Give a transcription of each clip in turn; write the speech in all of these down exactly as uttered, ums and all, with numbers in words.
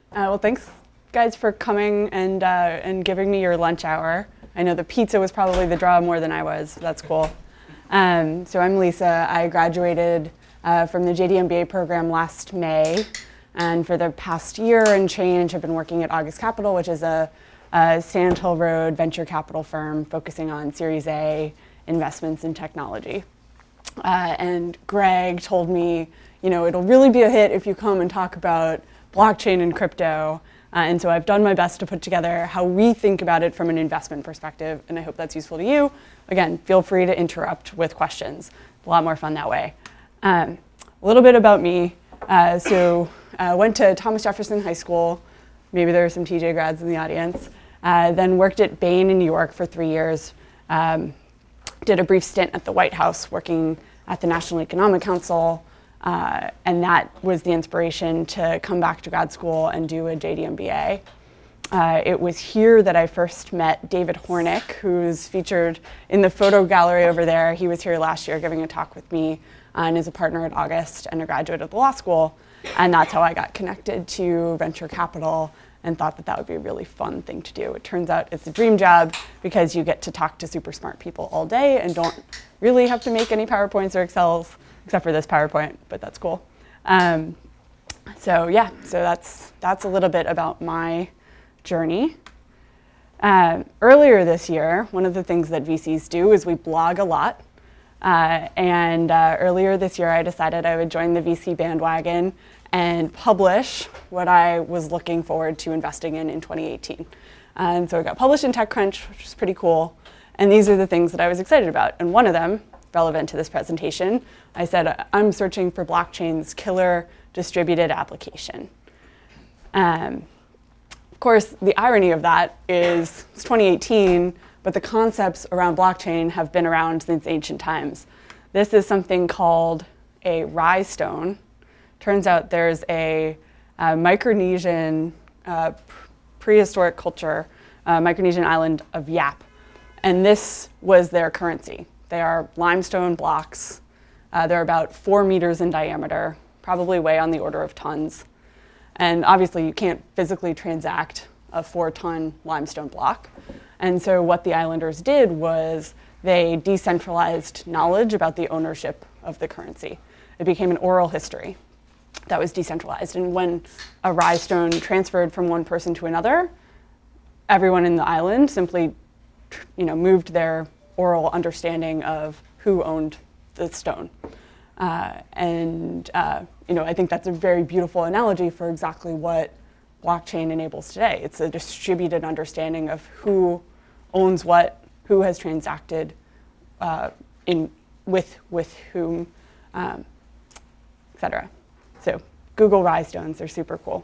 Uh, well, thanks, guys, for coming and uh, and giving me your lunch hour. I know the pizza was probably the draw more than I was. So that's cool. Um, so I'm Lisa. I graduated uh, from the J D M B A program last May, and for the past year and change, I've been working at August Capital, which is a, a Sand Hill Road venture capital firm focusing on Series A investments in technology. Uh, and Greg told me, you know, it'll really be a hit if you come and talk about blockchain and crypto. Uh, and so I've done my best to put together how we think about it from an investment perspective, and I hope that's useful to you. Again, feel free to interrupt with questions. A lot more fun that way. Um, a little bit about me. Uh, so I uh, went to Thomas Jefferson High School. Maybe there are some T J grads in the audience. Uh, then worked at Bain in New York for three years. Um, did a brief stint at the White House working at the National Economic Council. Uh, and that was the inspiration to come back to grad school and do a J D M B A. Uh, it was here that I first met David Hornick, who's featured in the photo gallery over there. He was here last year giving a talk with me uh, and is a partner at August and a graduate of the law school. And that's how I got connected to venture capital and thought that that would be a really fun thing to do. It turns out it's a dream job because you get to talk to super smart people all day and don't really have to make any PowerPoints or Excels, except for this PowerPoint, but that's cool. Um, so yeah, so that's that's a little bit about my journey. Uh, earlier this year, one of the things that V Cs do is we blog a lot. Uh, and uh, earlier this year, I decided I would join the V C bandwagon and publish what I was looking forward to investing in in twenty eighteen. And so it got published in TechCrunch, which is pretty cool. And these are the things that I was excited about. And one of them, relevant to this presentation, I said, I'm searching for blockchain's killer distributed application. Um, of course, the irony of that is it's twenty eighteen, but the concepts around blockchain have been around since ancient times. This is something called a rhinestone. Turns out there's a, a Micronesian uh, prehistoric culture, uh, Micronesian island of Yap, and this was their currency. They are limestone blocks. Uh, they're about four meters in diameter, probably weigh on the order of tons. And obviously you can't physically transact a four ton limestone block. And so what the islanders did was they decentralized knowledge about the ownership of the currency. It became an oral history that was decentralized. And when a rhinestone transferred from one person to another, everyone in the island simply you know, moved their oral understanding of who owned the stone. Uh, and uh, you know, I think that's a very beautiful analogy for exactly what blockchain enables today. It's a distributed understanding of who owns what, who has transacted uh, in with with whom, um, et cetera. So Google Rhinestones, they're super cool.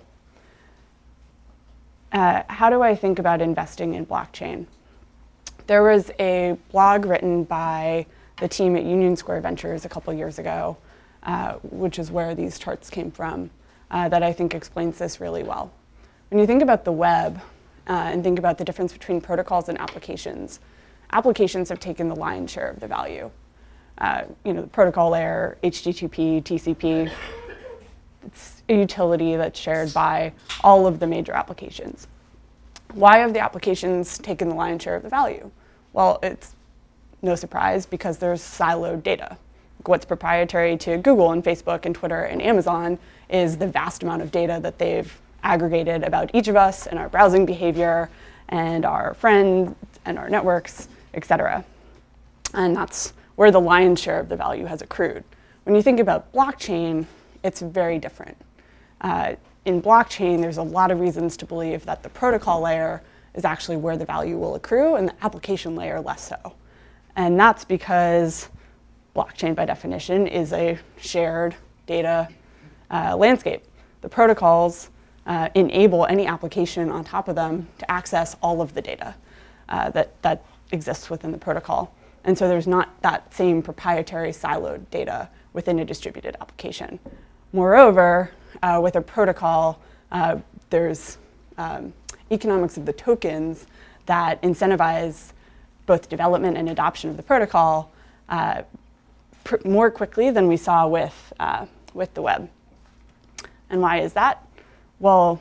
Uh, how do I think about investing in blockchain? There was a blog written by the team at Union Square Ventures a couple years ago, uh, which is where these charts came from, uh, that I think explains this really well. When you think about the web uh, and think about the difference between protocols and applications, applications have taken the lion's share of the value. Uh, you know, the protocol layer, H T T P, T C P, it's a utility that's shared by all of the major applications. Why have the applications taken the lion's share of the value? Well, it's no surprise because there's siloed data. What's proprietary to Google and Facebook and Twitter and Amazon is the vast amount of data that they've aggregated about each of us and our browsing behavior and our friends and our networks, et cetera. And that's where the lion's share of the value has accrued. When you think about blockchain, it's very different. Uh, in blockchain, there's a lot of reasons to believe that the protocol layer is actually where the value will accrue and the application layer less so. And that's because blockchain, by definition, is a shared data uh, landscape. The protocols uh, enable any application on top of them to access all of the data uh, that, that exists within the protocol. And so there's not that same proprietary siloed data within a distributed application. Moreover, uh, with a protocol, uh, there's um, economics of the tokens that incentivize both development and adoption of the protocol uh, pr- more quickly than we saw with, uh, with the web. And why is that? Well,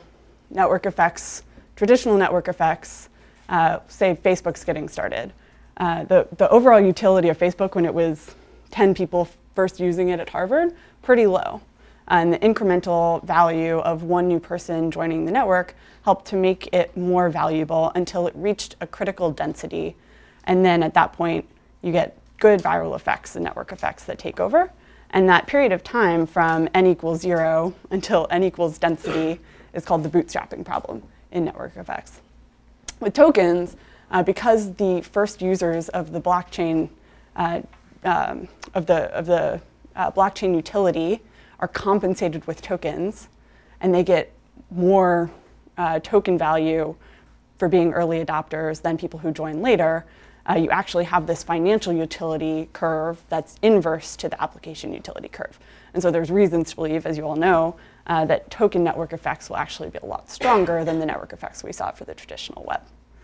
network effects, traditional network effects, uh, say Facebook's getting started. Uh, the, the overall utility of Facebook when it was ten people first using it at Harvard, pretty low. And the incremental value of one new person joining the network helped to make it more valuable until it reached a critical density. And then at that point, you get good viral effects and network effects that take over. And that period of time from n equals zero until n equals density is called the bootstrapping problem in network effects. With tokens, uh, because the first users of the blockchain, uh, um, of the, of the uh, blockchain utility are compensated with tokens, and they get more uh, token value for being early adopters than people who join later, uh, you actually have this financial utility curve that's inverse to the application utility curve. And so there's reasons to believe, as you all know, uh, that token network effects will actually be a lot stronger than the network effects we saw for the traditional web.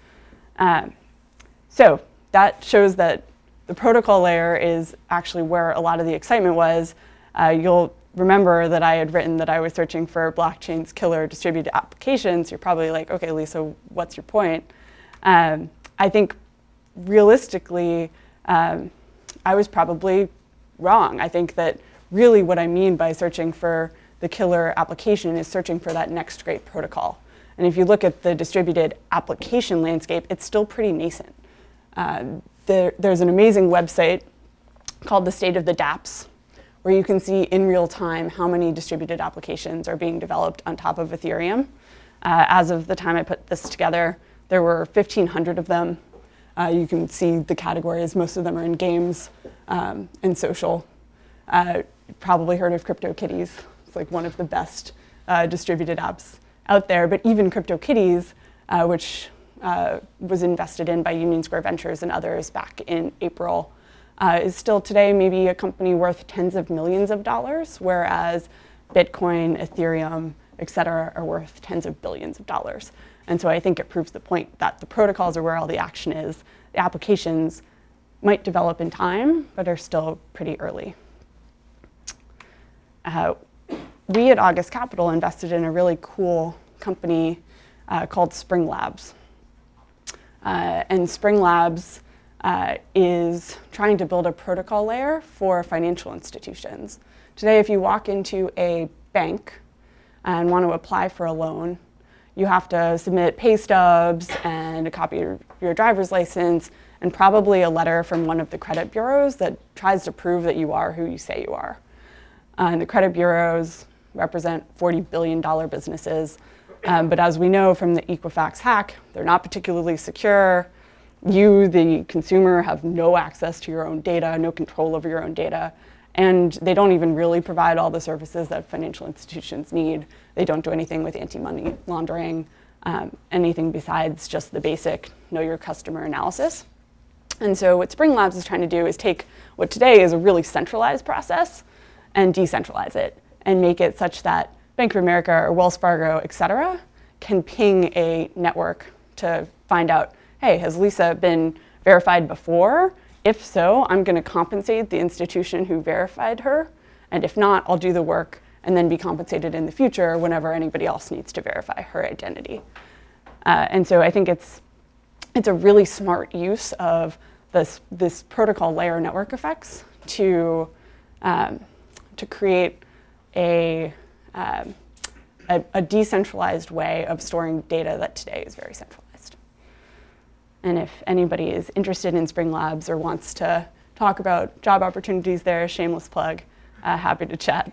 Um, so that shows that the protocol layer is actually where a lot of the excitement was. Uh, you'll remember that I had written that I was searching for blockchain's killer distributed applications. You're probably like, okay, Lisa, what's your point? Um, I think realistically, um, I was probably wrong. I think that really what I mean by searching for the killer application is searching for that next great protocol. And if you look at the distributed application landscape, it's still pretty nascent. Uh, there, there's an amazing website called the State of the dApps, where you can see in real time how many distributed applications are being developed on top of Ethereum. Uh, as of the time I put this together, there were fifteen hundred of them. Uh, you can see the categories. Most of them are in games um, and social. Uh, you've probably heard of CryptoKitties. It's like one of the best uh, distributed apps out there. But even CryptoKitties, uh, which uh, was invested in by Union Square Ventures and others back in April, Uh, is still today maybe a company worth tens of millions of dollars, whereas Bitcoin, Ethereum, et cetera, are worth tens of billions of dollars. And so I think it proves the point that the protocols are where all the action is. The applications might develop in time, but are still pretty early. Uh, we at August Capital invested in a really cool company uh, called Spring Labs. Uh, and Spring Labs Uh, is trying to build a protocol layer for financial institutions. Today, if you walk into a bank and want to apply for a loan, you have to submit pay stubs and a copy of your driver's license and probably a letter from one of the credit bureaus that tries to prove that you are who you say you are. Uh, and the credit bureaus represent forty billion dollars businesses, um, but as we know from the Equifax hack, they're not particularly secure. You, the consumer, have no access to your own data, no control over your own data, and they don't even really provide all the services that financial institutions need. They don't do anything with anti-money laundering, um, anything besides just the basic know your customer analysis. And so what Spring Labs is trying to do is take what today is a really centralized process and decentralize it and make it such that Bank of America or Wells Fargo, et cetera, can ping a network to find out, hey, has Lisa been verified before? If so, I'm going to compensate the institution who verified her. And if not, I'll do the work and then be compensated in the future whenever anybody else needs to verify her identity. Uh, and so I think it's, it's a really smart use of this, this protocol layer network effects to, um, to create a, um, a, a decentralized way of storing data that today is very centralized. And if anybody is interested in Spring Labs or wants to talk about job opportunities there, shameless plug, uh, happy to chat.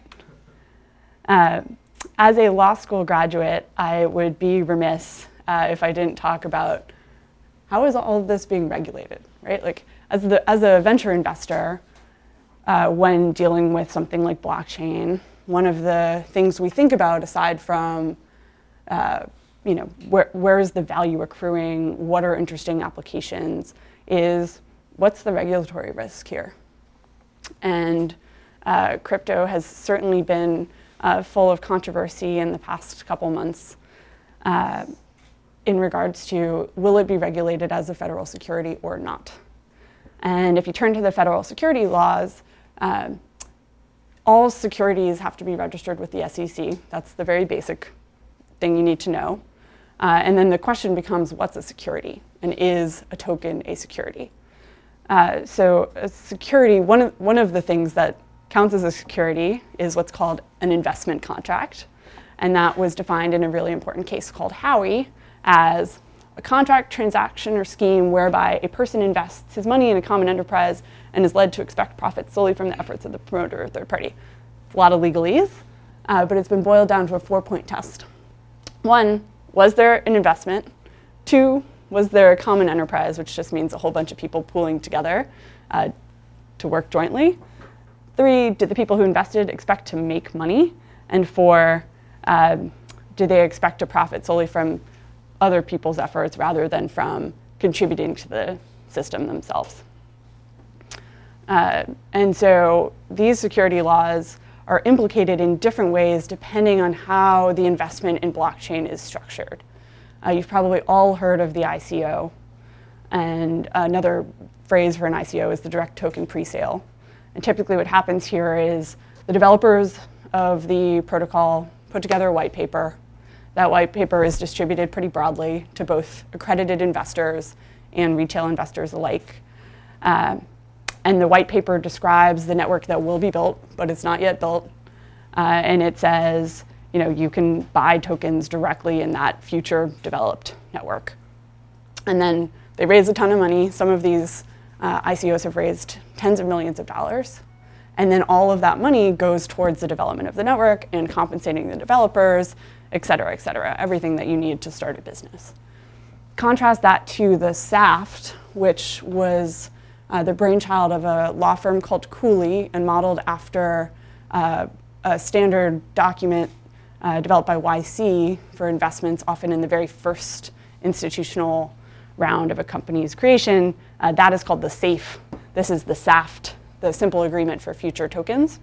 Uh, as a law school graduate, I would be remiss uh, if I didn't talk about how is all of this being regulated, right? Like as, the, as a venture investor, uh, when dealing with something like blockchain, one of the things we think about aside from uh, you know, where, where is the value accruing, what are interesting applications, is what's the regulatory risk here? And uh, crypto has certainly been uh, full of controversy in the past couple months uh, in regards to will it be regulated as a federal security or not? And if you turn to the federal security laws, uh, all securities have to be registered with the S E C. That's the very basic thing you need to know. Uh, and then the question becomes, what's a security? And is a token a security? Uh, so a security, one of, one of the things that counts as a security is what's called an investment contract. And that was defined in a really important case called Howey as a contract, transaction, or scheme whereby a person invests his money in a common enterprise and is led to expect profit solely from the efforts of the promoter or third party. It's a lot of legalese, uh, but it's been boiled down to a four-point test. One, was there an investment? Two, was there a common enterprise, which just means a whole bunch of people pooling together uh, to work jointly? Three, did the people who invested expect to make money? And four, uh, did they expect to profit solely from other people's efforts rather than from contributing to the system themselves? Uh, and so these security laws are implicated in different ways depending on how the investment in blockchain is structured. Uh, you've probably all heard of the I C O, and another phrase for an I C O is the direct token presale. And typically what happens here is the developers of the protocol put together a white paper. That white paper is distributed pretty broadly to both accredited investors and retail investors alike. Uh, and the white paper describes the network that will be built, but it's not yet built. Uh, and it says, you know, you can buy tokens directly in that future developed network. And then they raise a ton of money. Some of these uh, I C Os have raised tens of millions of dollars. And then all of that money goes towards the development of the network and compensating the developers, et cetera, et cetera, everything that you need to start a business. Contrast that to the S A F T, which was uh, the brainchild of a law firm called Cooley and modeled after uh, a standard document uh, developed by Y C for investments, often in the very first institutional round of a company's creation. Uh, that is called the SAFE. This is the S A F T, the Simple Agreement for Future Tokens.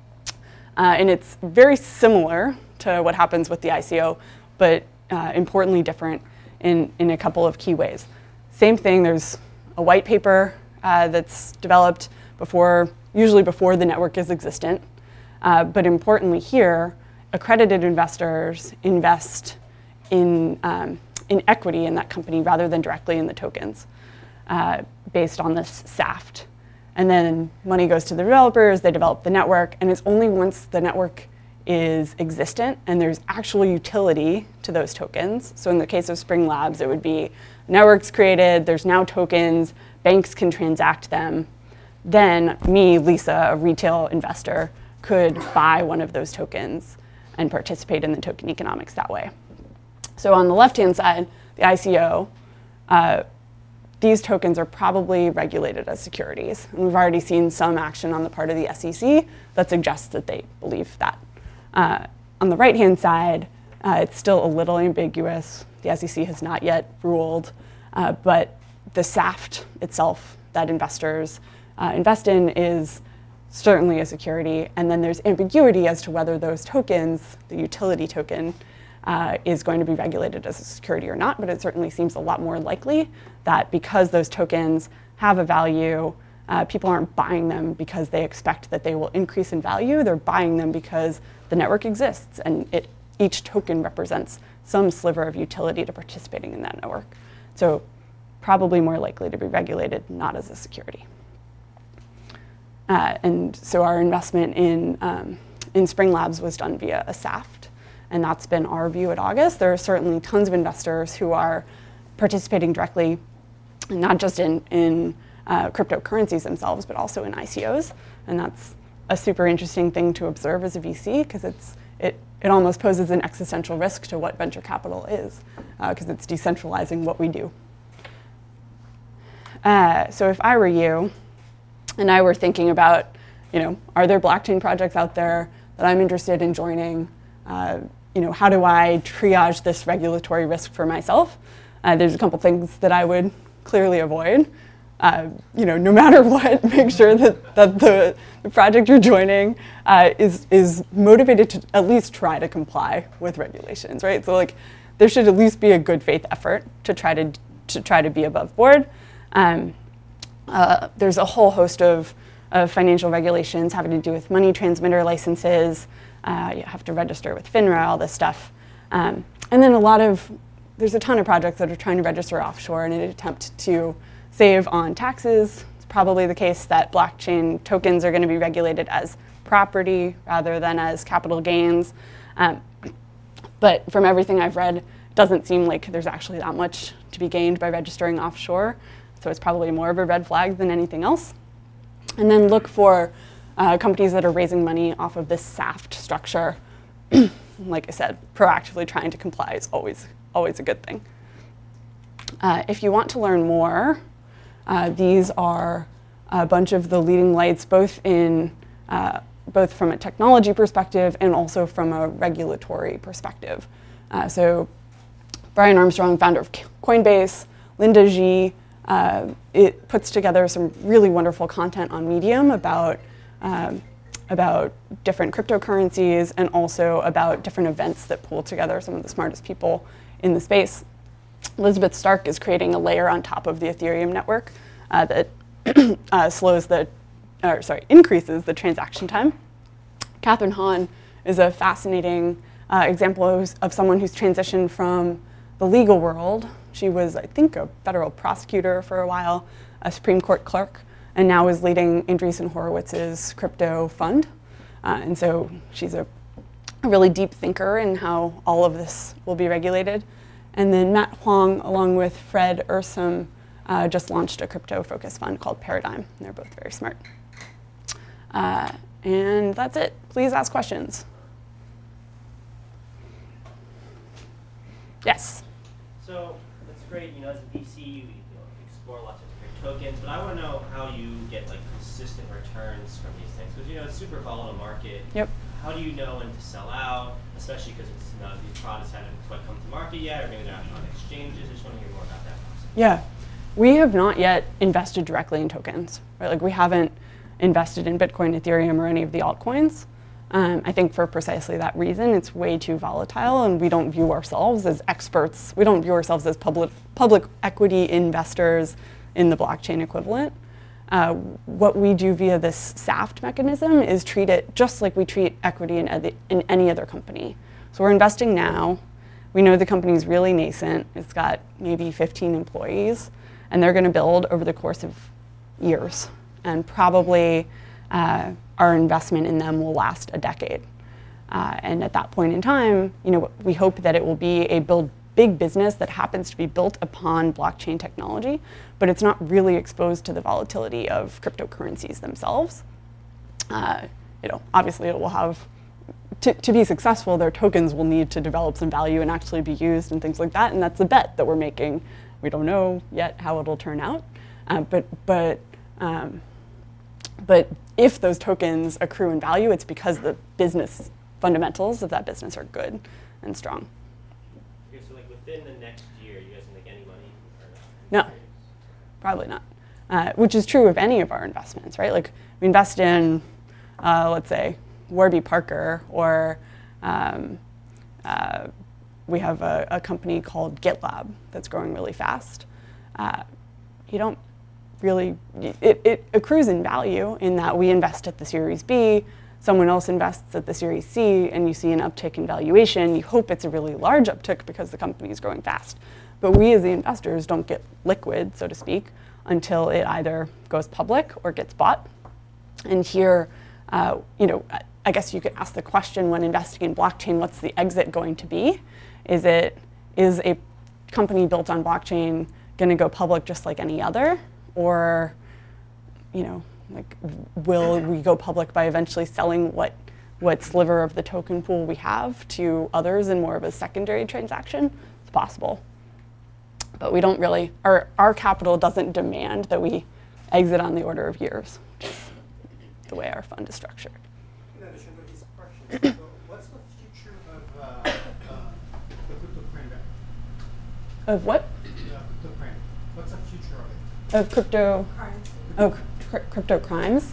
Uh, and it's very similar to what happens with the I C O, but uh, importantly different in, in a couple of key ways. Same thing, there's a white paper uh, that's developed before, usually before the network is existent. Uh, but importantly here, accredited investors invest in, um, in equity in that company rather than directly in the tokens uh, based on this S A F T. And then money goes to the developers, they develop the network, and it's only once the network is existent and there's actual utility to those tokens. So in the case of Spring Labs, it would be networks created, there's now tokens, banks can transact them. Then me, Lisa, a retail investor, could buy one of those tokens and participate in the token economics that way. So on the left-hand side, the I C O, uh, these tokens are probably regulated as securities. And we've already seen some action on the part of the S E C that suggests that they believe that. Uh, on the right-hand side, uh, it's still a little ambiguous. The S E C has not yet ruled, uh, but the S A F T itself that investors uh, invest in is certainly a security. And then there's ambiguity as to whether those tokens, the utility token, Uh, is going to be regulated as a security or not, but it certainly seems a lot more likely that because those tokens have a value, uh, people aren't buying them because they expect that they will increase in value. They're buying them because the network exists and it, each token represents some sliver of utility to participating in that network. So probably more likely to be regulated, not as a security. Uh, and so our investment in, um, in Spring Labs was done via a S A F T. And that's been our view at August. There are certainly tons of investors who are participating directly, not just in, in uh, cryptocurrencies themselves, but also in I C Os. And that's a super interesting thing to observe as a V C, because it's it, it almost poses an existential risk to what venture capital is, because uh, it's decentralizing what we do. Uh, so if I were you, and I were thinking about, you know, are there blockchain projects out there that I'm interested in joining? Uh, you know, how do I triage this regulatory risk for myself? Uh, there's a couple things that I would clearly avoid. Uh, you know, no matter what, make sure that, that the, the project you're joining uh, is, is motivated to at least try to comply with regulations, right? So like, there should at least be a good faith effort to try to, to try to be above board. Um, uh, there's a whole host of, of financial regulations having to do with money transmitter licenses. Uh, you have to register with FINRA, all this stuff. Um, and then a lot of, there's a ton of projects that are trying to register offshore in an attempt to save on taxes. It's probably the case that blockchain tokens are going to be regulated as property rather than as capital gains. Um, but from everything I've read, it doesn't seem like there's actually that much to be gained by registering offshore. So it's probably more of a red flag than anything else. And then look for uh, companies that are raising money off of this SAFT structure. Like I said, proactively trying to comply is always, always a good thing. Uh, if you want to learn more, uh, these are a bunch of the leading lights, both in uh, both from a technology perspective and also from a regulatory perspective. Uh, so Brian Armstrong, founder of Coinbase, Linda Xi, uh, it puts together some really wonderful content on Medium about um, about different cryptocurrencies and also about different events that pull together some of the smartest people in the space. Elizabeth Stark is creating a layer on top of the Ethereum network uh, that uh, slows the, or sorry, increases the transaction time. Catherine Hahn is a fascinating uh, example of, of someone who's transitioned from the legal world. She was, I think, a federal prosecutor for a while, a Supreme Court clerk, and now is leading Andreessen Horowitz's crypto fund. Uh, and so she's a, a really deep thinker in how all of this will be regulated. And then Matt Huang, along with Fred Ursum, uh, just launched a crypto-focused fund called Paradigm. And they're both very smart. Uh, and that's it. Please ask questions. Yes? So that's great. You know, as a V C, you, you know, explore lots of different tokens, but I want to know how you get like consistent returns from these things, because you know it's a super volatile market. Yep. How do you know when to sell out, especially because it's not, these products haven't quite come to market yet, or maybe they're not on exchanges? I just want to hear more about that process. Yeah, we have not yet invested directly in tokens, right? Like we haven't invested in Bitcoin, Ethereum, or any of the altcoins. Um, I think for precisely that reason, it's way too volatile, and we don't view ourselves as experts. We don't view ourselves as public public equity investors in the blockchain equivalent. Uh, what we do via this SAFT mechanism is treat it just like we treat equity in, ed- in any other company. So we're investing now. We know the company's really nascent. It's got maybe fifteen employees, and they're going to build over the course of years, and probably uh, our investment in them will last a decade. Uh, and at that point in time, you know, we hope that it will be a build big business that happens to be built upon blockchain technology, but it's not really exposed to the volatility of cryptocurrencies themselves. Uh, you know, obviously it will have, to, to be successful, their tokens will need to develop some value and actually be used and things like that, and that's a bet that we're making. We don't know yet how it'll turn out, uh, but, but, um, but if those tokens accrue in value, it's because the business fundamentals of that business are good and strong. Okay, so like within the next year, you guys can make any money or No, not? probably not. Uh, which is true of any of our investments, right? Like we invest in, uh, let's say, Warby Parker, or um, uh, we have a, a company called GitLab that's growing really fast. Uh, you don't really, it, it accrues in value in that we invest at the Series B, someone else invests at the Series C, and you see an uptick in valuation. You hope it's a really large uptick because the company is growing fast. But we as the investors don't get liquid, so to speak, until it either goes public or gets bought. And here, uh, you know, I guess you could ask the question when investing in blockchain, what's the exit going to be? Is it, is a company built on blockchain gonna go public just like any other? Or, you know, like, will we go public by eventually selling what, what sliver of the token pool we have to others in more of a secondary transaction? It's possible. But we don't really, our, our capital doesn't demand that we exit on the order of years, which is the way our fund is structured. In addition to these questions, so what's the future of uh, uh, the cryptocurrency? Of what? The cryptocurrency. What's the future of it? Of crypto, oh, cr- crypto crimes?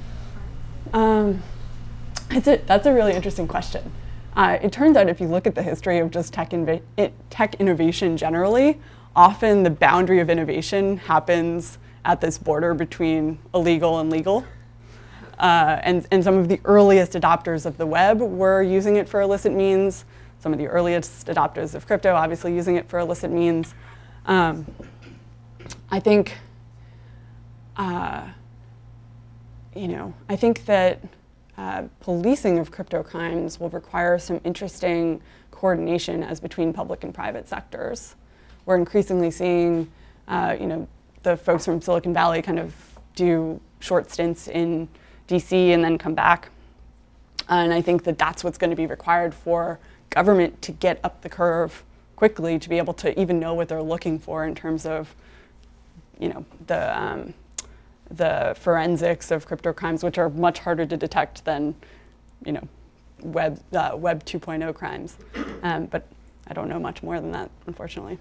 Um, it's a, that's a really interesting question. Uh, it turns out if you look at the history of just tech, inv- it, tech innovation generally, often the boundary of innovation happens at this border between illegal and legal. Uh, and, and some of the earliest adopters of the web were using it for illicit means. some of the earliest adopters of crypto, obviously using it for illicit means. Um, I think, uh, you know, I think that uh, policing of crypto crimes will require some interesting coordination as between public and private sectors. We're increasingly seeing, uh, you know, the folks from Silicon Valley kind of do short stints in D C and then come back. And I think that that's what's going to be required for government to get up the curve quickly to be able to even know what they're looking for in terms of, you know, the um, the forensics of crypto crimes, which are much harder to detect than, you know, web uh, web two point oh crimes. Um, but I don't know much more than that, unfortunately.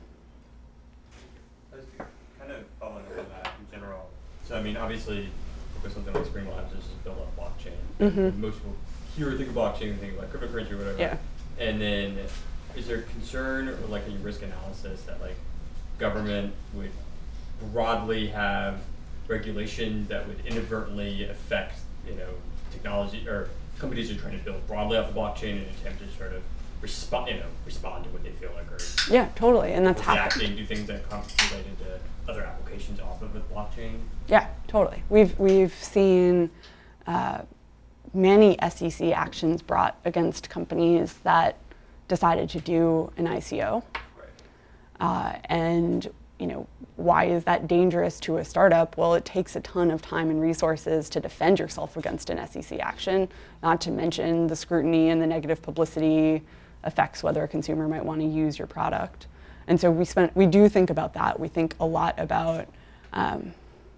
Kind of following up on that in general. So I mean, obviously, with something like Spring Labs, this is built on blockchain. Mm-hmm. Most people here think of blockchain and think about cryptocurrency or whatever. Yeah. And then, is there concern or like any risk analysis that like government would broadly have regulation that would inadvertently affect, you know, technology or companies are trying to build broadly off the blockchain in an attempt to sort of respond, you know, respond to what they feel like are Yeah, totally, and that's happening. reacting, do things that come related to other applications off of the blockchain? Yeah, totally. We've we've seen uh, many S E C actions brought against companies that decided to do an I C O. Right. Uh, and you know, why is that dangerous to a startup? Well, it takes a ton of time and resources to defend yourself against an S E C action, not to mention the scrutiny and the negative publicity affects whether a consumer might want to use your product. And so we spent, we do think about that. We think a lot about um,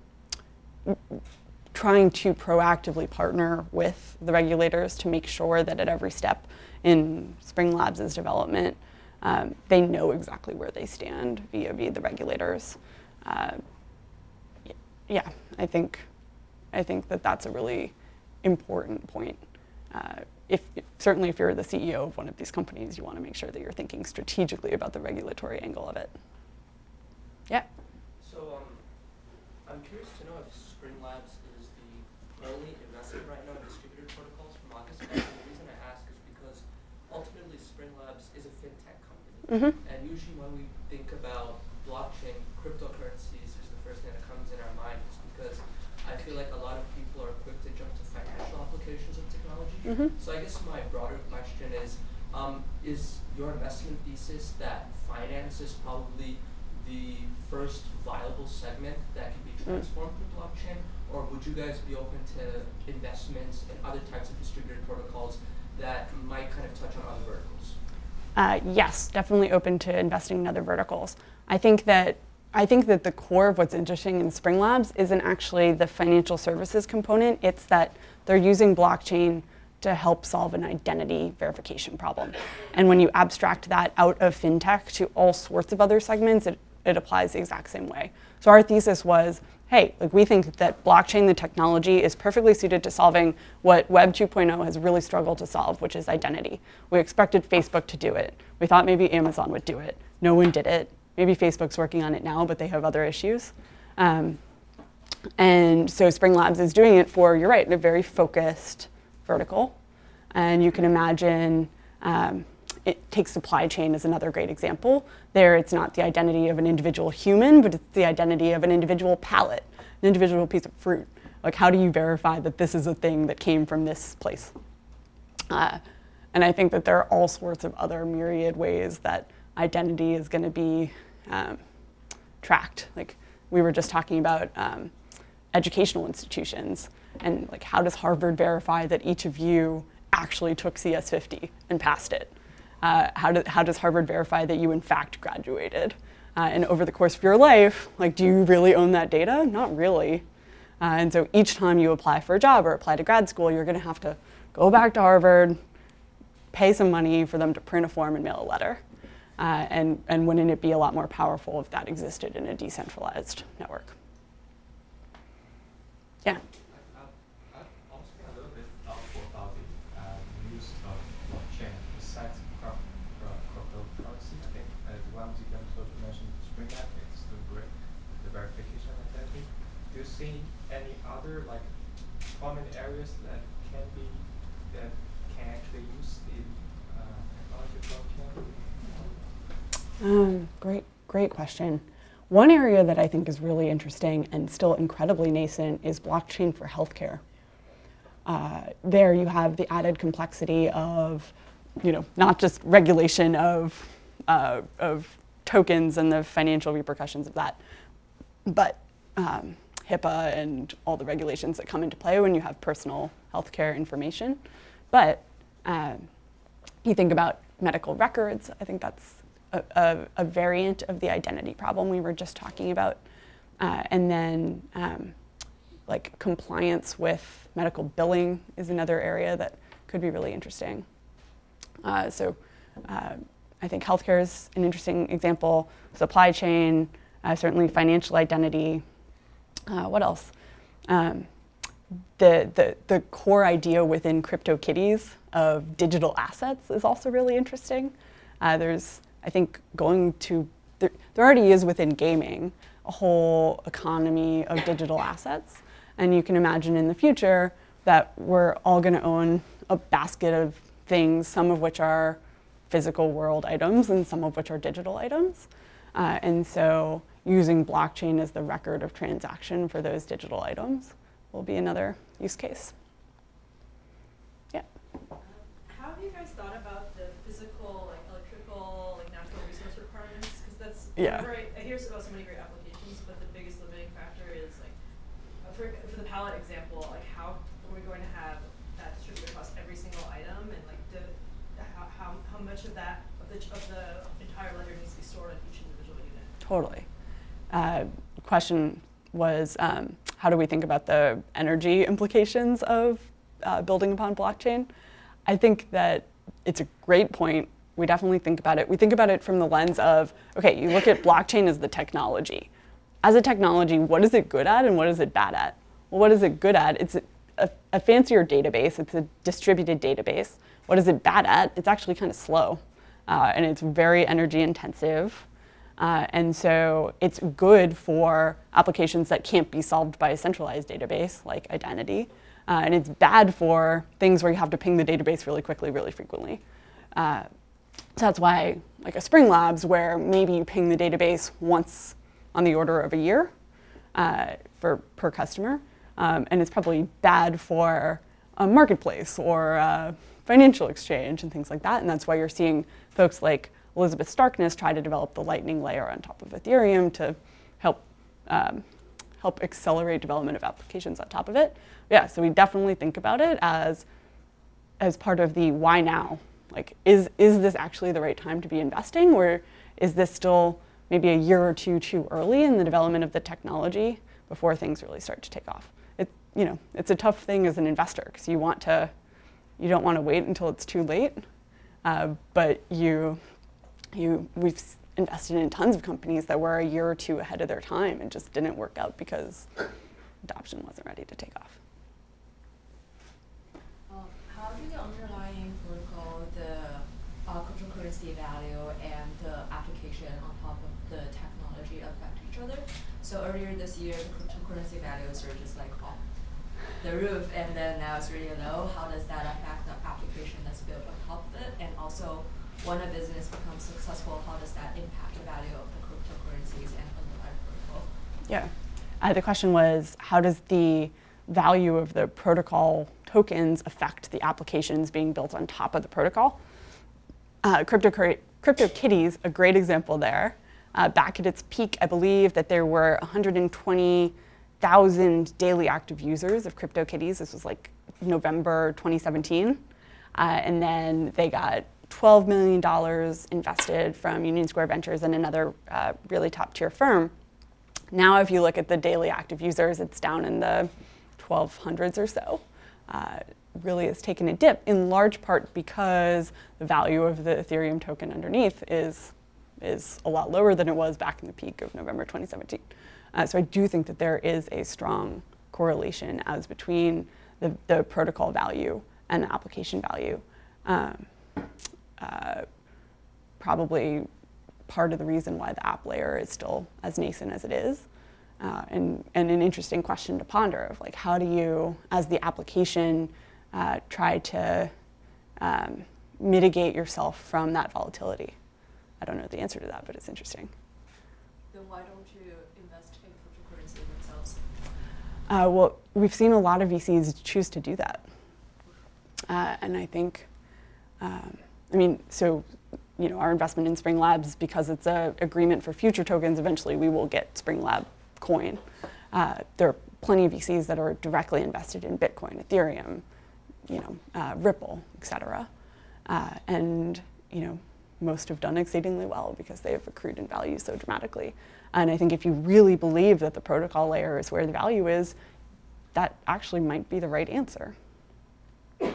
trying to proactively partner with the regulators to make sure that at every step in Spring Labs' development, um, they know exactly where they stand vis-a-vis the regulators. Uh, yeah, I think, I think that that's a really important point. Uh, if, certainly if you're the C E O of one of these companies, you want to make sure that you're thinking strategically about the regulatory angle of it. Yeah. So um, I'm curious to know if Spring Labs is the only investment right now in distributed protocols from Marcus. And the reason I ask is because ultimately Spring Labs is a fintech company. Mm-hmm. And usually when we think about blockchain, cryptocurrencies is the first thing that comes in our mind, just because I feel like a lot of people are quick to jump to financial applications of technology. Mm-hmm. So I guess my broader question is, um, is your investment thesis that finance is probably the first viable segment that can be transformed mm. through blockchain, or would you guys be open to investments in other types of distributed protocols that might kind of touch on other verticals? Uh, yes, definitely open to investing in other verticals. I think that I think that the core of what's interesting in Spring Labs isn't actually the financial services component. It's that they're using blockchain to help solve an identity verification problem. And when you abstract that out of fintech to all sorts of other segments, it, it applies the exact same way. So our thesis was, hey, like we think that blockchain, the technology, is perfectly suited to solving what Web two point oh has really struggled to solve, which is identity. We expected Facebook to do it. We thought maybe Amazon would do it. No one did it. Maybe Facebook's working on it now, but they have other issues. Um, and so Spring Labs is doing it for, you're right, a very focused vertical. And you can imagine, um, it takes supply chain as another great example. There, it's not the identity of an individual human, but it's the identity of an individual pallet, an individual piece of fruit. Like, how do you verify that this is a thing that came from this place? Uh, and I think that there are all sorts of other myriad ways that identity is going to be um, tracked. Like, we were just talking about um, educational institutions, and like, how does Harvard verify that each of you actually took C S fifty and passed it? Uh, how, do, how does Harvard verify that you in fact graduated? Uh, and over the course of your life, like, do you really own that data? Not really. Uh, and so each time you apply for a job or apply to grad school, you're going to have to go back to Harvard, pay some money for them to print a form and mail a letter. Uh, and, and wouldn't it be a lot more powerful if that existed in a decentralized network? Yeah. I've also been a little bit doubtful about the um, use of blockchain besides cryp- cryp- cryptocurrency. I think uh, the ones you can sort of mention, Spring App, it's doing great, the verification and identity. Do you see any other like common areas that can be that can actually use the uh, technology of blockchain? Um, great, great question. One area that I think is really interesting and still incredibly nascent is blockchain for healthcare. Uh, there you have the added complexity of, you know, not just regulation of, uh, of tokens and the financial repercussions of that, but um, HIPAA and all the regulations that come into play when you have personal healthcare information. But um, you think about medical records, I think that's a, a, a variant of the identity problem we were just talking about. Uh, and then um, like compliance with medical billing is another area that could be really interesting. Uh, so uh, I think healthcare is an interesting example, supply chain, uh, certainly financial identity. Uh, what else? Um, the, the, the core idea within CryptoKitties of digital assets is also really interesting. Uh, there's, I think, going to, there, there already is within gaming a whole economy of digital assets. And you can imagine in the future that we're all going to own a basket of things, some of which are physical world items and some of which are digital items. Uh, and so using blockchain as the record of transaction for those digital items will be another use case. Yeah. Um, how have you guys thought about the physical, like electrical, like natural resource requirements? Because that's, Yeah. right, I hear about so many great applications, but the biggest limiting factor is like, uh, for, for the palette example, like how are we going to have that distributed across every single item, and like the, how, how, how much of that, of the, of the entire ledger needs to be stored on each individual unit? Totally. Uh, question was, um, how do we think about the energy implications of uh, building upon blockchain? I think that it's a great point. We definitely think about it. We think about it from the lens of, okay, you look at blockchain as the technology. As a technology, what is it good at and what is it bad at? Well, what is it good at? It's a, a, a fancier database. It's a distributed database. What is it bad at? It's actually kind of slow, uh, and it's very energy intensive. Uh, and so it's good for applications that can't be solved by a centralized database like identity. Uh, and it's bad for things where you have to ping the database really quickly, really frequently. Uh, so that's why like a Spring Labs, where maybe you ping the database once on the order of a year uh, for per customer. Um, and it's probably bad for a marketplace or a financial exchange and things like that. And that's why you're seeing folks like Elizabeth Starkness try to develop the Lightning layer on top of Ethereum to help um, help accelerate development of applications on top of it. Yeah, so we definitely think about it as as part of the why now. Like, is is this actually the right time to be investing, or is this still maybe a year or two too early in the development of the technology before things really start to take off? It you know it's a tough thing as an investor because you want to you don't want to wait until it's too late, uh, but you. You, we've invested in tons of companies that were a year or two ahead of their time and just didn't work out because adoption wasn't ready to take off. Um, how do the underlying protocol, the uh, cryptocurrency value and the application on top of the technology affect each other? So earlier this year, the cryptocurrency values were just like off the roof, and then now it's really low. How does that affect the application that's built on top of it? And also, when a business becomes successful, how does that impact the value of the cryptocurrencies and underlying protocol? Yeah. Uh, the question was, how does the value of the protocol tokens affect the applications being built on top of the protocol? Uh, Crypto, CryptoKitties, a great example there. Uh, back at its peak, I believe that there were one hundred twenty thousand daily active users of CryptoKitties. This was like November twenty seventeen. Uh, and then they got twelve million dollars invested from Union Square Ventures and another uh, really top tier firm. Now, if you look at the daily active users, it's down in the twelve hundreds or so. Uh, really has taken a dip, in large part because the value of the Ethereum token underneath is, is a lot lower than it was back in the peak of November twenty seventeen. Uh, so I do think that there is a strong correlation as between the, the protocol value and the application value. Um, Uh, probably part of the reason why the app layer is still as nascent as it is. Uh, and, and an interesting question to ponder of like, how do you, as the application, uh, try to um, mitigate yourself from that volatility? I don't know the answer to that, but it's interesting. Then why don't you invest in cryptocurrency themselves? Uh, well, we've seen a lot of V Cs choose to do that. Uh, and I think, um, I mean, so, you know, our investment in Spring Labs, because it's an agreement for future tokens, eventually we will get Spring Lab coin. Uh, there are plenty of V Cs that are directly invested in Bitcoin, Ethereum, you know, uh, Ripple, et cetera. Uh, and, you know, most have done exceedingly well because they have accrued in value so dramatically. And I think if you really believe that the protocol layer is where the value is, that actually might be the right answer. With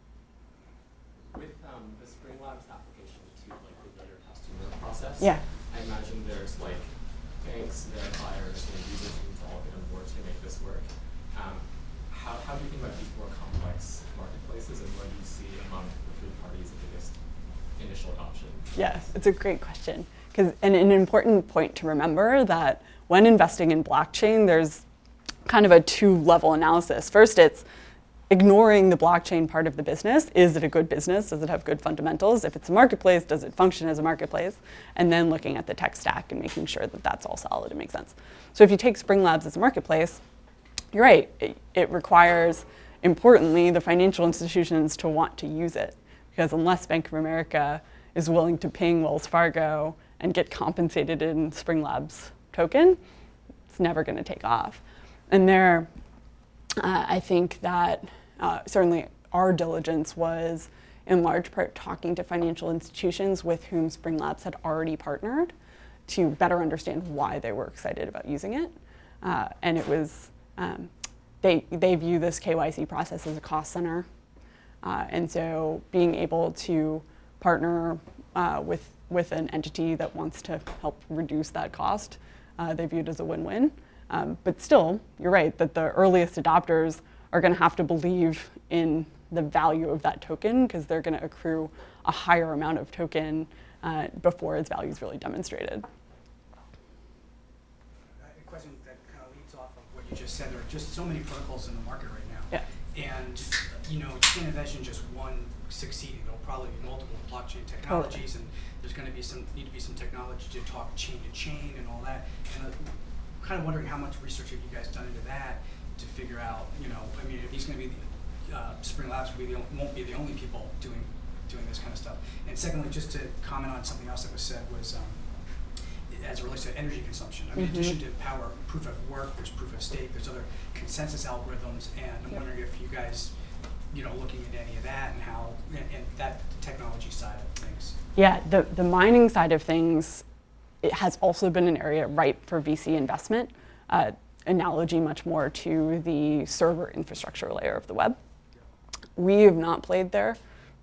um, the Spring Labs application to like the data customer process, Yeah. I imagine there's like banks, verifiers, and users who need to all get on board to make this work. Um, how, how do you think about these more complex marketplaces, and what do you see among the three parties the biggest initial adoption? Yes, it's a great question. Because and an important point to remember that when investing in blockchain, there's kind of a two-level analysis. First, it's ignoring the blockchain part of the business. Is it a good business? Does it have good fundamentals? If it's a marketplace, does it function as a marketplace? And then looking at the tech stack and making sure that that's all solid and makes sense. So if you take Spring Labs as a marketplace, you're right, it, it requires, importantly, the financial institutions to want to use it. Because unless Bank of America is willing to ping Wells Fargo and get compensated in Spring Labs token, it's never going to take off. And there, uh, I think that uh, certainly our diligence was in large part talking to financial institutions with whom Spring Labs had already partnered to better understand why they were excited about using it. Uh, and it was, um, they, they view this K Y C process as a cost center. Uh, and so being able to partner uh, with, with an entity that wants to help reduce that cost, uh, they view it as a win-win. Um, but still, you're right, that the earliest adopters are going to have to believe in the value of that token because they're going to accrue a higher amount of token uh, before its value is really demonstrated. A question that kind of leads off of what you just said. There are just so many protocols in the market right now. Yeah. And, you know, you can't envision just one succeeding. There'll probably be multiple blockchain technologies, Totally. and there's going to be some need to be some technology to talk chain to chain and all that. And I'm kind of wondering how much research have you guys done into that to figure out, you know, I mean, if he's going to be the uh, Spring Labs will be the, won't be the only people doing doing this kind of stuff. And secondly, just to comment on something else that was said was. Um, as it relates to energy consumption. I mean, Mm-hmm. in addition to power, proof of work, there's proof of stake, there's other consensus algorithms, and I'm Yep. wondering if you guys, you know, looking at any of that and how, and, and that technology side of things. Yeah, the, the mining side of things, it has also been an area ripe for V C investment. Uh, analogy much more to the server infrastructure layer of the web. We have not played there.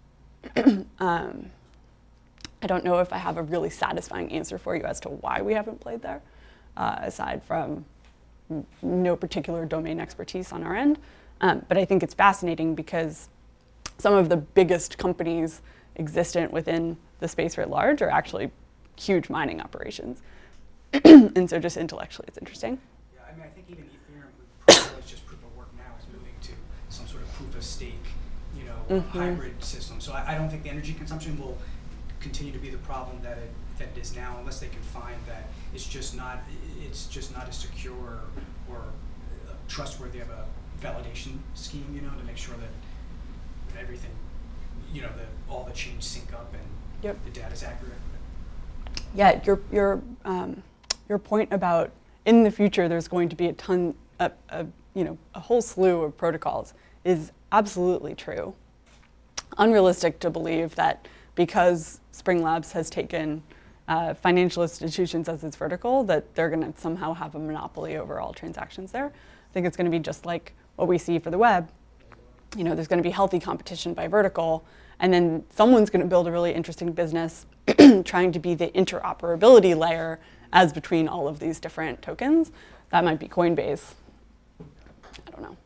um, I don't know if I have a really satisfying answer for you as to why we haven't played there, uh, aside from n- no particular domain expertise on our end. Um, but I think it's fascinating because some of the biggest companies existent within the space writ large are actually huge mining operations. And so just intellectually, it's interesting. Yeah, I mean, I think even Ethereum, proof is just proof of work now, is moving to some sort of proof of stake, you know, Mhm. hybrid system. So I, I don't think the energy consumption will continue to be the problem that it that it is now, unless they can find that it's just not it's just not as secure or uh, trustworthy of a validation scheme, you know, to make sure that, that everything, you know, that all the chains sync up and Yep. the data is accurate. Yeah, your your um, your point about in the future there's going to be a ton, a, a you know, a whole slew of protocols is absolutely true. Unrealistic to believe that because Spring Labs has taken uh, financial institutions as its vertical, that they're going to somehow have a monopoly over all transactions there. I think it's going to be just like what we see for the web. You know, there's going to be healthy competition by vertical, and then someone's going to build a really interesting business trying to be the interoperability layer as between all of these different tokens. That might be Coinbase. I don't know.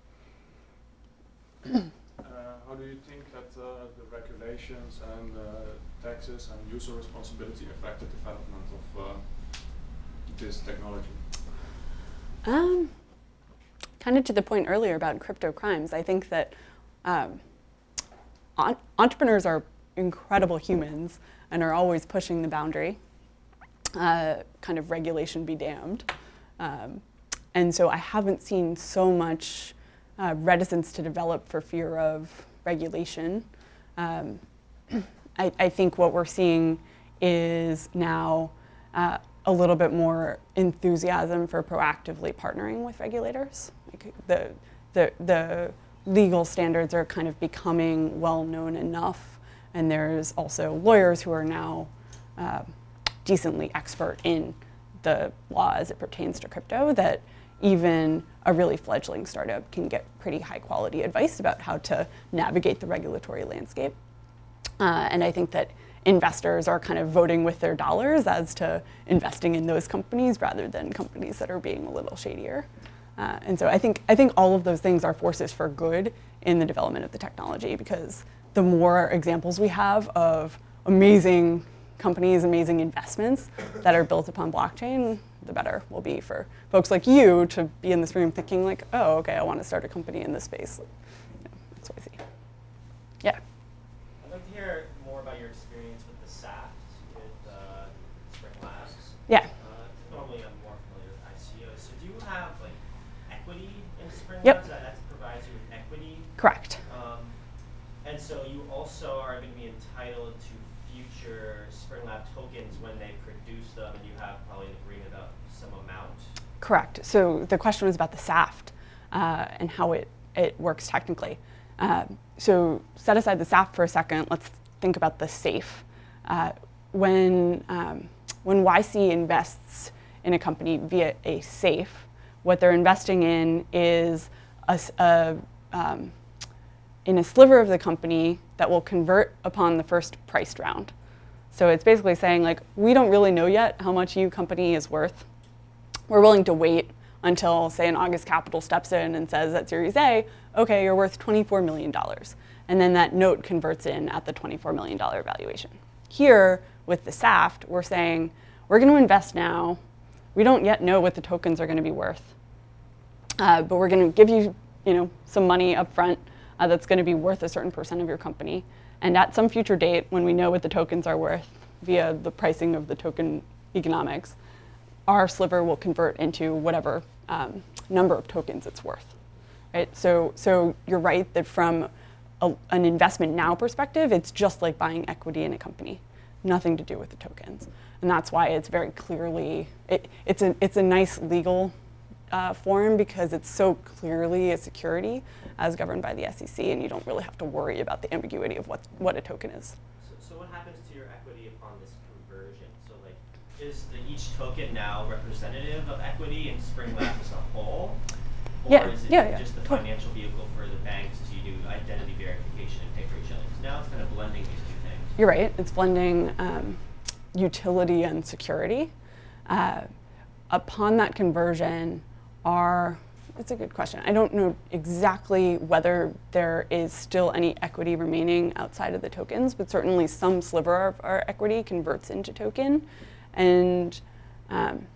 Uh, how do you think that uh, the regulations and uh, taxes and user responsibility affect the development of uh, this technology? Um, kind of to the point earlier about crypto crimes, I think that um, on- entrepreneurs are incredible humans and are always pushing the boundary. Uh, kind of regulation be damned. Um, and so I haven't seen so much uh, reticence to develop for fear of regulation. Um, I, I think what we're seeing is now uh, a little bit more enthusiasm for proactively partnering with regulators. Like the, the, the legal standards are kind of becoming well known enough, and there's also lawyers who are now uh, decently expert in the law as it pertains to crypto, that even a really fledgling startup can get pretty high quality advice about how to navigate the regulatory landscape. Uh, and I think that investors are kind of voting with their dollars as to investing in those companies rather than companies that are being a little shadier. Uh, and so I think I think all of those things are forces for good in the development of the technology, because the more examples we have of amazing companies, amazing investments that are built upon blockchain, the better will be for folks like you to be in this room thinking like, oh, okay, I want to start a company in this space. Yeah, that's what I see. Yeah. I'd like to hear more about your experience with the S A F T, with uh, Spring Labs. Yeah. Uh, normally I'm more familiar with I C Os. So do you have like equity in Spring Yep. Labs that, that provides you with equity? Correct. Um, and so you also are going to be entitled to future Spring Lab tokens when they produce them, and you have probably an agreement about some amount. Correct. So the question was about the S A F T uh, and how it, it works technically. Uh, so set aside the S A F T for a second. Let's think about the SAFE. Uh, when, um, when Y C invests in a company via a SAFE, what they're investing in is a, a, um, in a sliver of the company that will convert upon the first priced round. So it's basically saying, like, we don't really know yet how much you company is worth. We're willing to wait until, say, an August Capital steps in and says at Series A, okay, you're worth twenty-four million dollars. And then that note converts in at the twenty-four million dollars valuation. Here, with the S A F T, we're saying, we're going to invest now. We don't yet know what the tokens are going to be worth. Uh, but we're going to give you, you know, some money up front uh, that's going to be worth a certain percent of your company. And at some future date, when we know what the tokens are worth via the pricing of the token economics, our sliver will convert into whatever um, number of tokens it's worth. Right? So, so you're right that from a, an investment now perspective, it's just like buying equity in a company, nothing to do with the tokens. And that's why it's very clearly, it, it's, a, it's a nice legal uh, form, because it's so clearly a security as governed by the S E C, and you don't really have to worry about the ambiguity of what, what a token is. So, so what happens to your equity upon this conversion? So like, is the, each token now representative of equity in Spring Labs as a whole? Or Yeah, is it yeah, yeah. just the financial vehicle for the banks to do identity verification and pay for each other? Because now it's kind of blending these two things. You're right, it's blending um, utility and security. Uh, upon that conversion, are, it's a good question. I don't know exactly whether there is still any equity remaining outside of the tokens, but certainly some sliver of our equity converts into token. And um,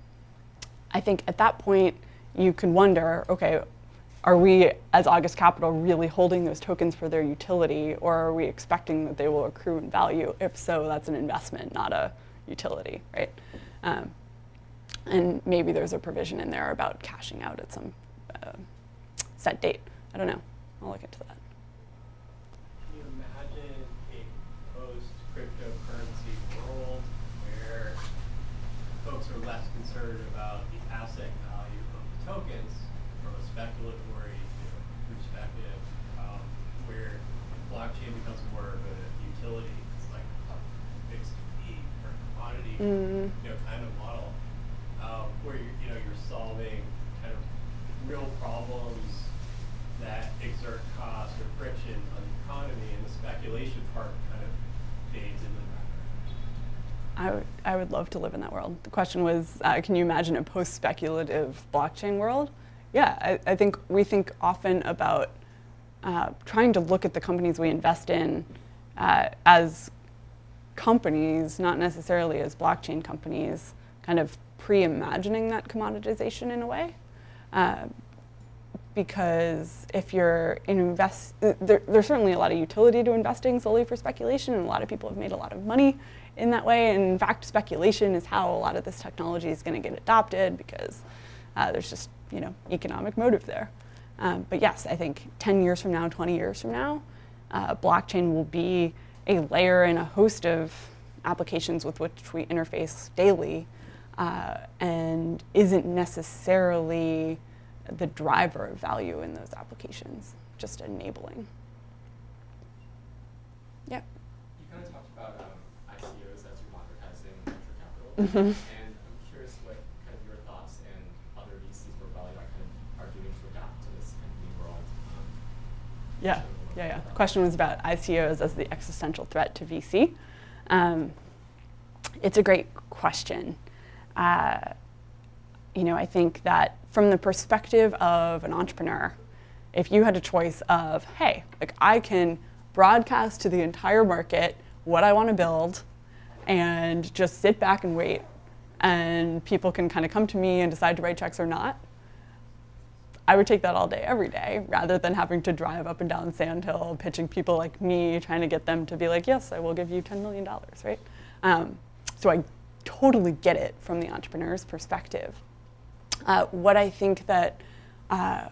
I think at that point, you can wonder, okay, are we, as August Capital, really holding those tokens for their utility, or are we expecting that they will accrue in value? If so, that's an investment, not a utility, right? Um, and maybe there's a provision in there about cashing out at some uh, set date. I don't know. I'll look into that. Can you imagine a post-cryptocurrency world where folks are less concerned about the asset value of the tokens from a speculatory perspective, um, where blockchain becomes more of a utility? It's like a fixed fee or commodity, Mm. you know, kind of model, um, where you're, you know, you're solving kind of real problems that exert cost or friction on the economy, and the speculation part kind of fades into the background. I would, I would love to live in that world. The question was, uh, can you imagine a post-speculative blockchain world? Yeah, I, I think we think often about uh, trying to look at the companies we invest in uh, as companies, not necessarily as blockchain companies, kind of pre-imagining that commoditization in a way. Uh, because if you're in invest, there, there's certainly a lot of utility to investing solely for speculation, and a lot of people have made a lot of money in that way. And in fact, speculation is how a lot of this technology is going to get adopted, because uh, there's just, you know, economic motive there. Um, but yes, I think ten years from now, twenty years from now, uh, blockchain will be a layer in a host of applications with which we interface daily, uh, and isn't necessarily the driver of value in those applications, just enabling. Yeah. You kind of talked about um, I C Os as democratizing venture capital, Mm-hmm. and I'm curious what kind of your thoughts and other V Cs for Value are kind of are doing to adapt to this kind of new world. Um, Yeah, yeah, yeah. The question was about I C Os as the existential threat to V C. Um, it's a great question. Uh, you know, I think that from the perspective of an entrepreneur, if you had a choice of, hey, like I can broadcast to the entire market what I want to build and just sit back and wait, and people can kind of come to me and decide to write checks or not, I would take that all day, every day, rather than having to drive up and down Sand Hill, pitching people like me, trying to get them to be like, yes, I will give you ten million dollars, right? Um, so I totally get it from the entrepreneur's perspective. Uh, what I think that, uh,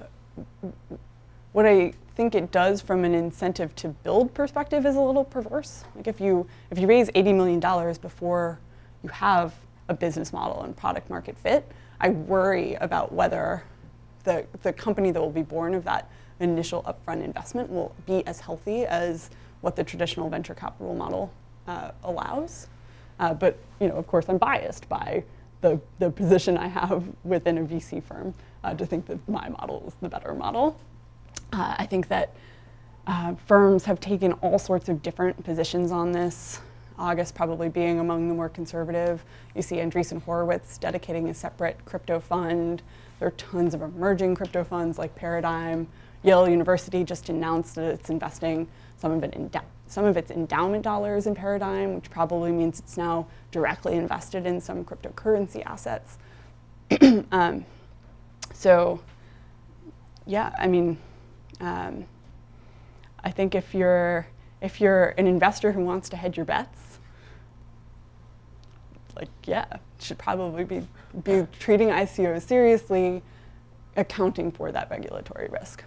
what I think it does from an incentive to build perspective is a little perverse. Like if you, if you raise eighty million dollars before you have a business model and product market fit, I worry about whether the, the company that will be born of that initial upfront investment will be as healthy as what the traditional venture capital model uh, allows. Uh, but, you know, of course, I'm biased by the, the position I have within a V C firm uh, to think that my model is the better model. Uh, I think that uh, firms have taken all sorts of different positions on this, August probably being among the more conservative. You see Andreessen Horowitz dedicating a separate crypto fund. There are tons of emerging crypto funds like Paradigm. Yale University just announced that it's investing some of, it in some of its endowment dollars in Paradigm, which probably means it's now directly invested in some cryptocurrency assets. um, so, yeah, I mean, um, I think if you're if you're an investor who wants to hedge your bets, like, yeah, should probably be be treating I C Os seriously, accounting for that regulatory risk.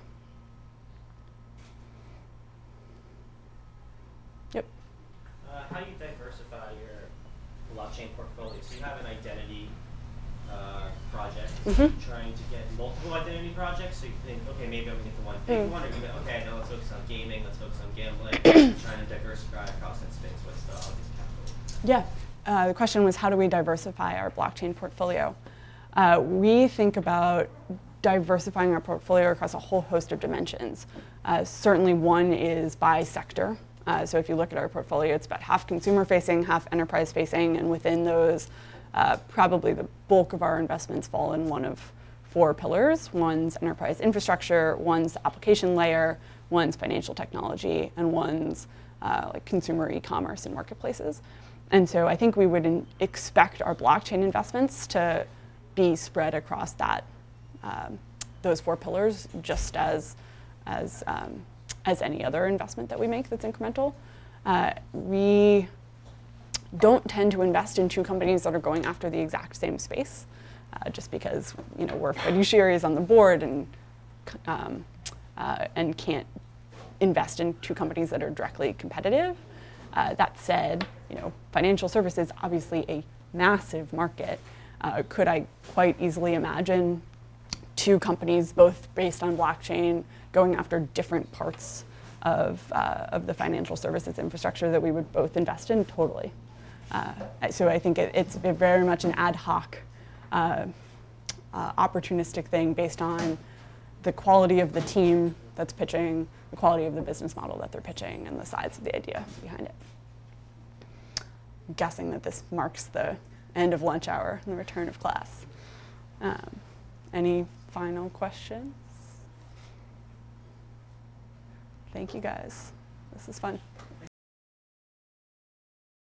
Yep. Uh, how do you diversify your blockchain portfolio? So you have an identity uh, project, Mm-hmm. trying to get multiple identity projects. So you think, okay, maybe I'm gonna get the one big Mm. one, or you go, okay, now let's focus on gaming, let's focus on gambling, trying to diversify across that space. What's the obvious capital? Yeah. Uh, the question was, how do we diversify our blockchain portfolio? Uh, we think about diversifying our portfolio across a whole host of dimensions. Uh, certainly one is by sector. Uh, so if you look at our portfolio, it's about half consumer-facing, half enterprise-facing, and within those, uh, probably the bulk of our investments fall in one of four pillars. One's enterprise infrastructure, one's application layer, one's financial technology, and one's uh, like consumer e-commerce and marketplaces. And so I think we would in- expect our blockchain investments to be spread across that, um, those four pillars, just as, as, um, as any other investment that we make that's incremental. Uh, we don't tend to invest in two companies that are going after the exact same space, uh, just because, you know, we're fiduciaries on the board and um, uh, and can't invest in two companies that are directly competitive. Uh, that said, you know, financial services obviously a massive market. Uh, could I quite easily imagine two companies, both based on blockchain, going after different parts of uh, of the financial services infrastructure that we would both invest in? Totally. Uh, so I think it, it's very much an ad hoc, uh, uh, opportunistic thing based on the quality of the team that's pitching, the quality of the business model that they're pitching, and the size of the idea behind it. I'm guessing that this marks the end of lunch hour and the return of class. Um, any final questions? Thank you guys. This is fun.